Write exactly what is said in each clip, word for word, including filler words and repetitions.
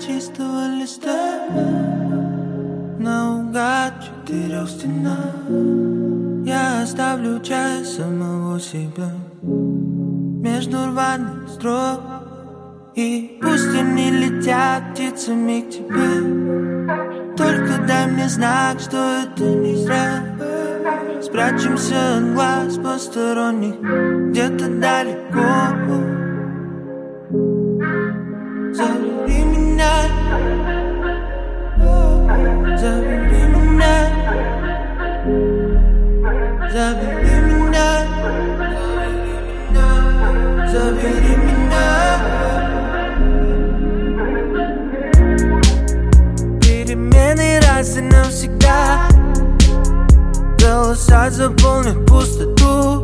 чистого листа, наугад в четырех стенах. Я оставлю часть самого себя между рваных строк, и пусть они летят птицами к тебе. Только дай мне знак, что это не зря. Спрячемся от глаз посторонних где-то далеко. Забери меня, забери меня, забери меня, забери меня. Перемены раз и навсегда. Голоса заполнят пустоту.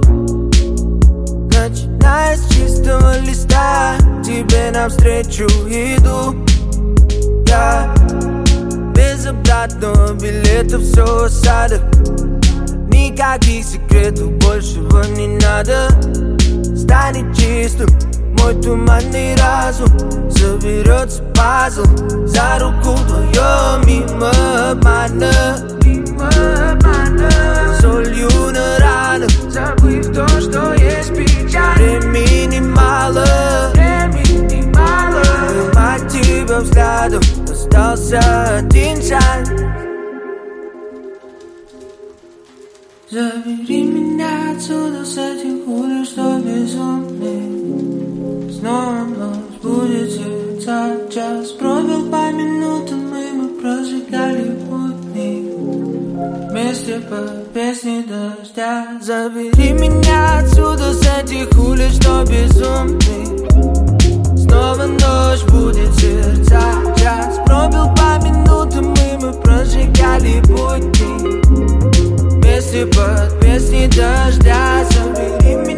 Начиная с чистого листа, тебе навстречу иду. Я без обратного билета, все осадок. Никаких секретов, большего не надо. Станет чистым мой туманный разум. Соберется пазл за руку вдвоем мимо обмана. Мимо обмана. Солью на ранах, забыв то, что есть печаль. Времени мало, времени мало. Поймать тебя взглядом остался один шанс. Забери меня отсюда с этих улиц, что безумный. Снова ночь будет сердца, час пробил по минутам, и мы прожигали пути вместе по песне дождя. Забери меня отсюда с этих улиц, что безумный. Снова ночь будет сердца, час пробил по минутам, и мы прожигали пути вместе под песни дождя. Забери меня.